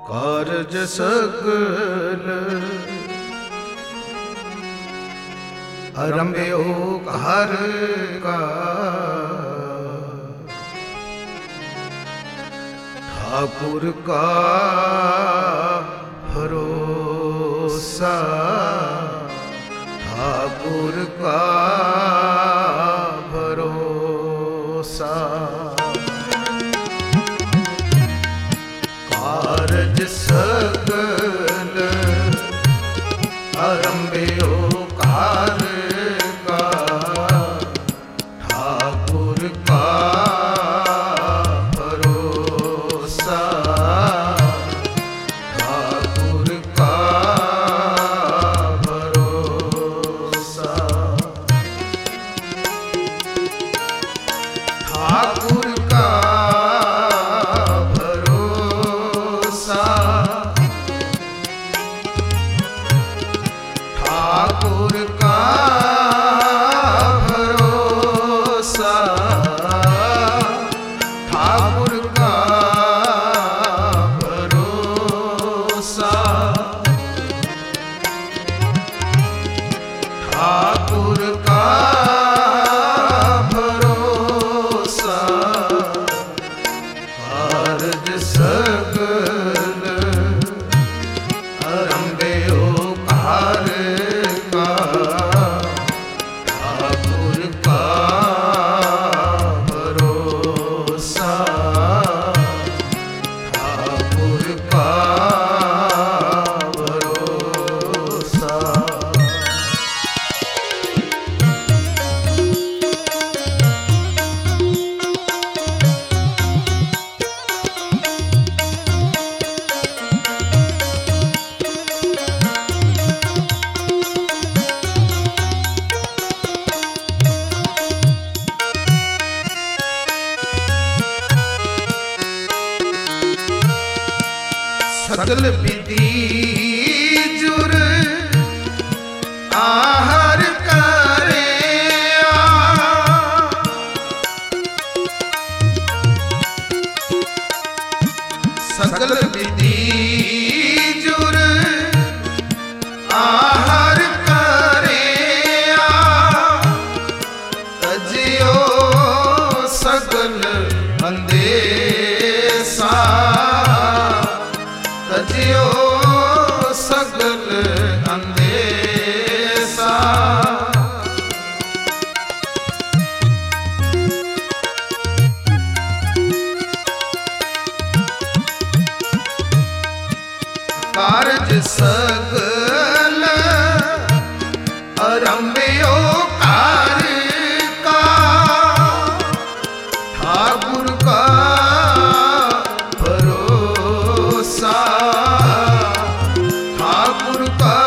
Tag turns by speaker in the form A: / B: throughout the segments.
A: कारज सकल आरंभ्यो हर का ठाकुर का भरोसा, ठाकुर का भरोसा। कारज सकल आरंभ्यो कार का ठाकुर का भरोसा, ठाकुर का भरोसा। ठाकुर का भरोसा, ठाकुर का भरोसा, ठाकुर का भरोसा, ठाकुर का भरोसा। कारज सकल आरंभ्यो कार का ठाकुर का भरोसा, ठाकुर का भरोसा। सकल विधि जुर आहर करे, सकल विधि जुर आहर करे, तजियो सकल अंदेशा, तजियो सकल अंदेशा। कारज सकल आरंभ्यो कार का ठाकुर का भरोसा, ठाकुर का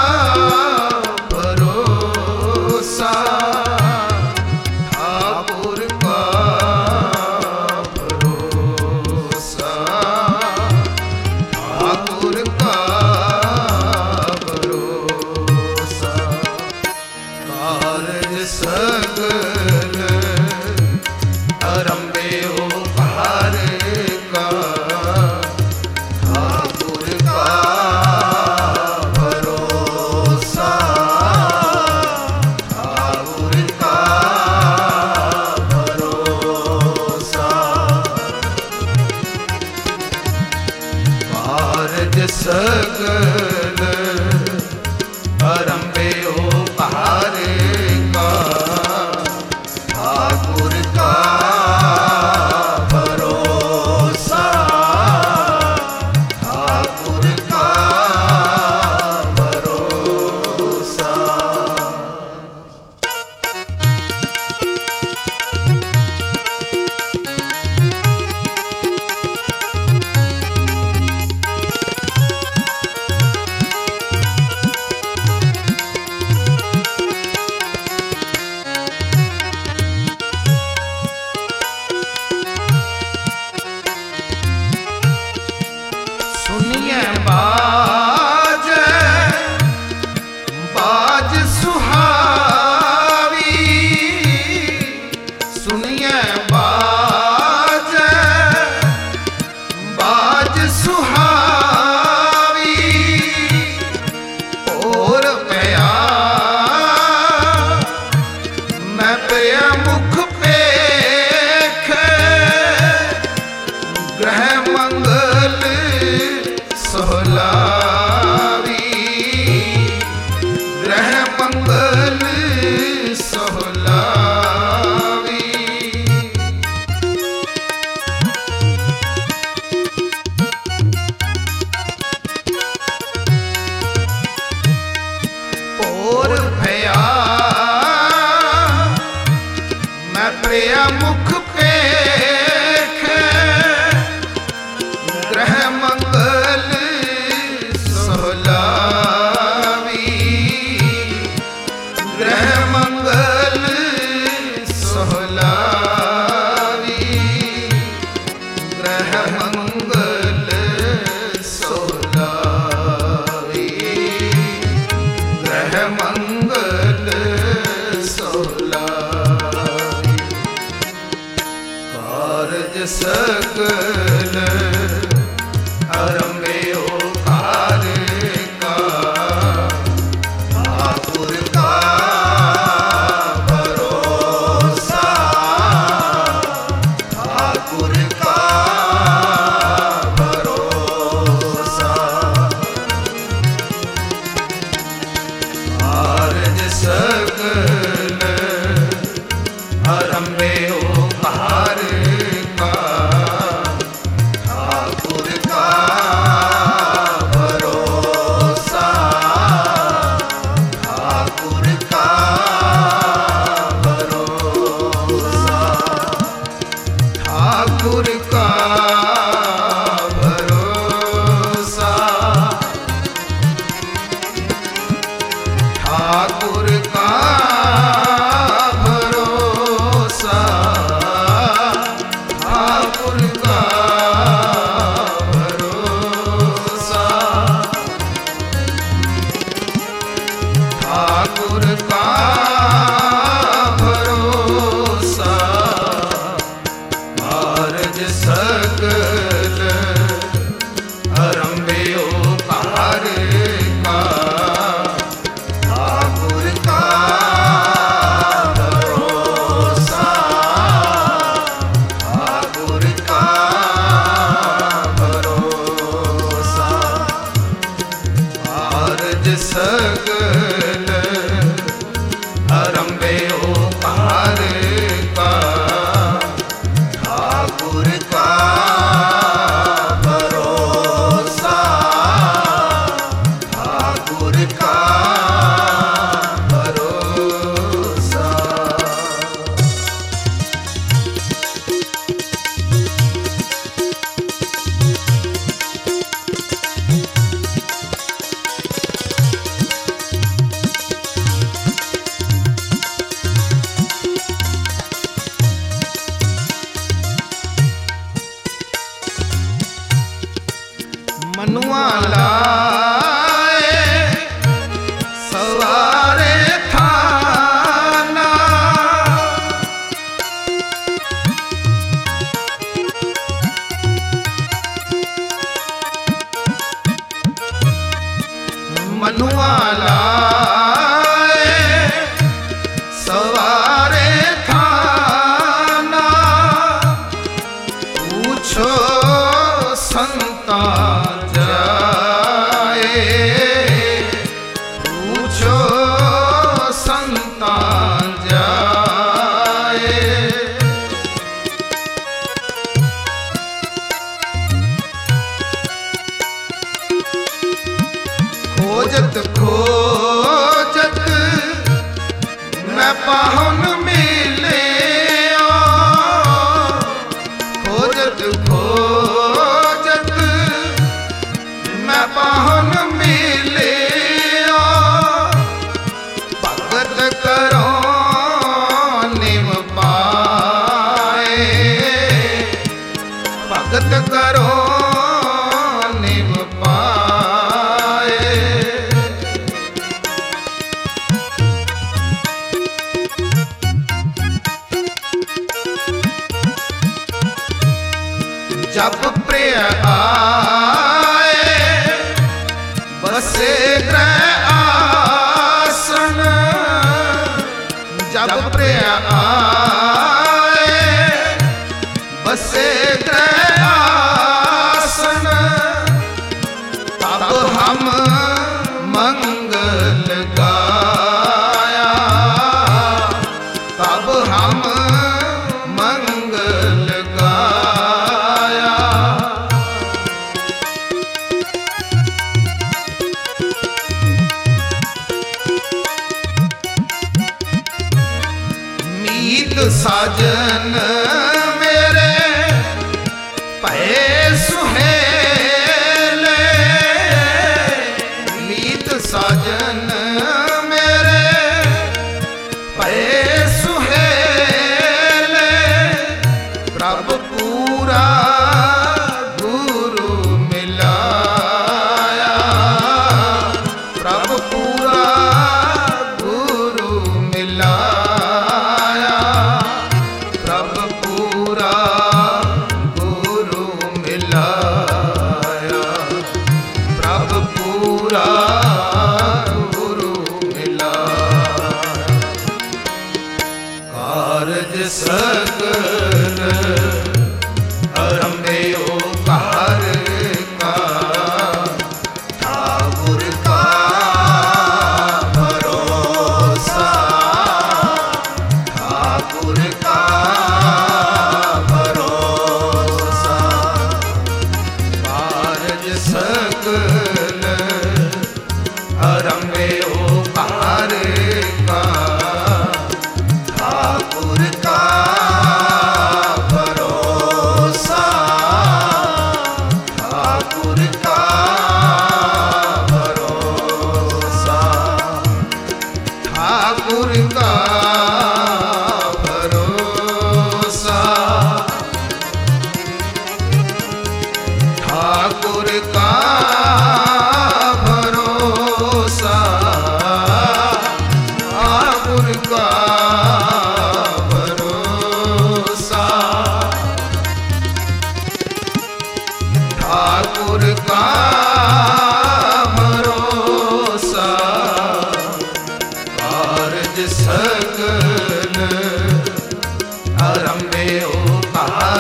A: भरोसा, ठाकुर का भरोसा, ठाकुर का सकल अरम्भे ओकार का ठाकुर का भरोसा, ठाकुर का भरोसा। आरज सकल अरम्भे ओकार का ठाकुर का भरोसा, ठाकुर का भरोसा, ठाकुर का भरोसा, ठाकुर का भरोसा, ठाकुर का भरोसा, ठाकुर का भरोसा। आरज सकल अरम्भे ओकार का ठाकुर का भरोसा, ठाकुर का भरोसा। आरज सकल अरम्भे ओकार का ठाकुर का भरोसा, ठाकुर का भरोसा। मनुआ लाए सवारे थाना, मनुआ लाए सवारे थाना। पूछो संता जाए, पूछो संता जाए। खोजत खोजत मैं पाहुन मिले, खोजत खोजत मैं पाहुन मिले। भगत करो निम पाए, भगत करो निम पाए। जब प्रिय आए बसे ग्रह आसन, जब प्रिय आए बसे ग्रह आसन। तब हम मंगल गाया, तब हम मंगल गाया। मीत साजन मेरे भय सुहेले, मीत साजन मेरे भय सुहेले। प्रभु पूरा गुरु मिलाया, प्रभु पूरा गुरु मिलाया, प्रभु पूरा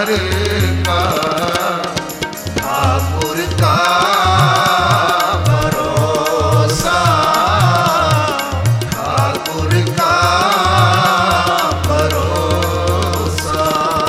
A: कार का ठाकुर का भरोसा, ठाकुर का भरोसा।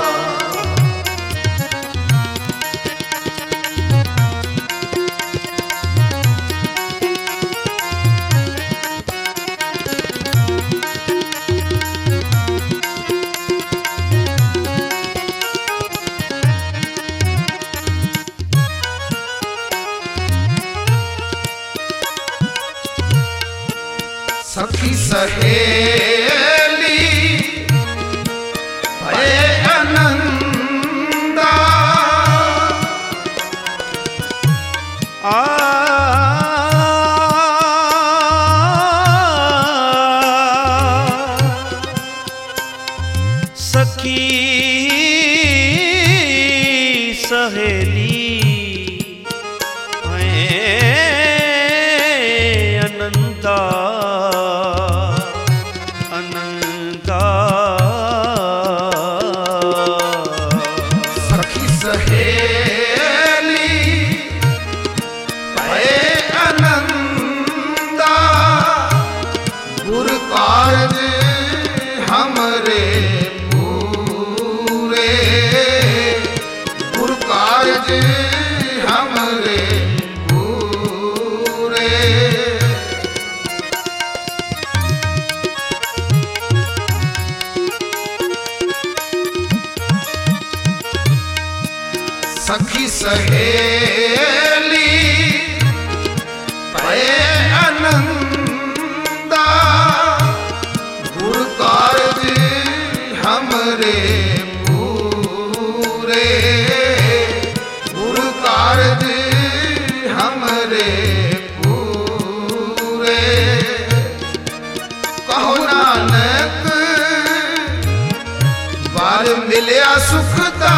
A: सखी सहेली भय आनंदा,
B: सखी सहेली अनंता अनंता।
A: सखी सहेली भय आनंदा, गुरु कारज हमरे पूरे, गुरु कारज हमरे पूरे। सखी सहेली भय आनंदा, गुरु कारज हमरे पूरे, गुरु कारज हमरे पूरे। कहो नानक बार मिलिया सुखदा,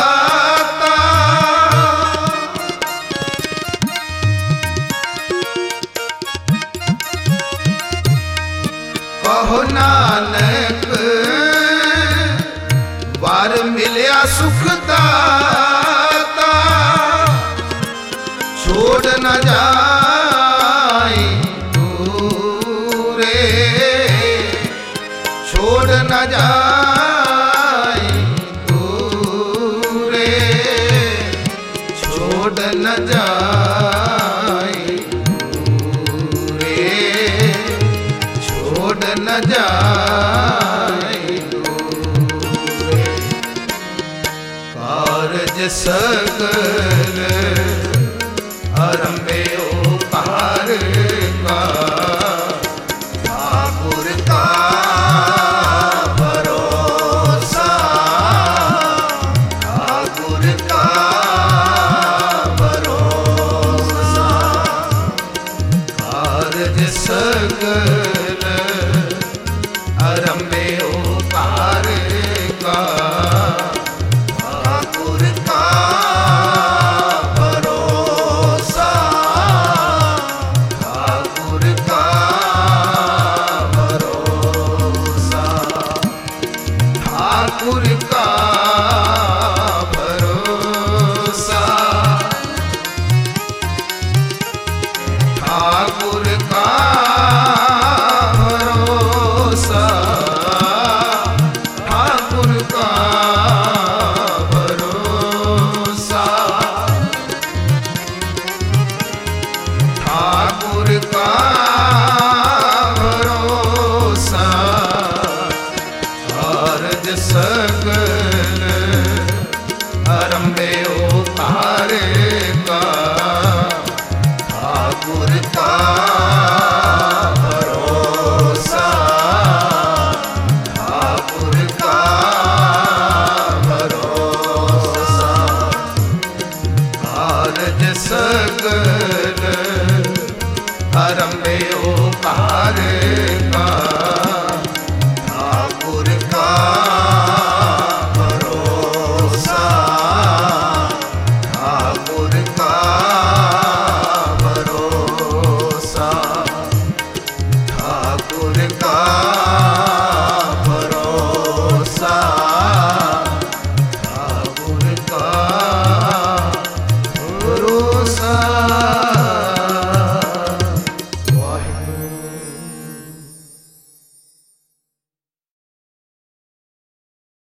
A: कहो नानक बार मिलिया सुख दाता, छोड़ न जाए दूरे, छोड़ न जाए दूरे, छोड़ न जाए दूरे, छोड़ न जाए दूरे। कारज सगल आरंभे ओ कार का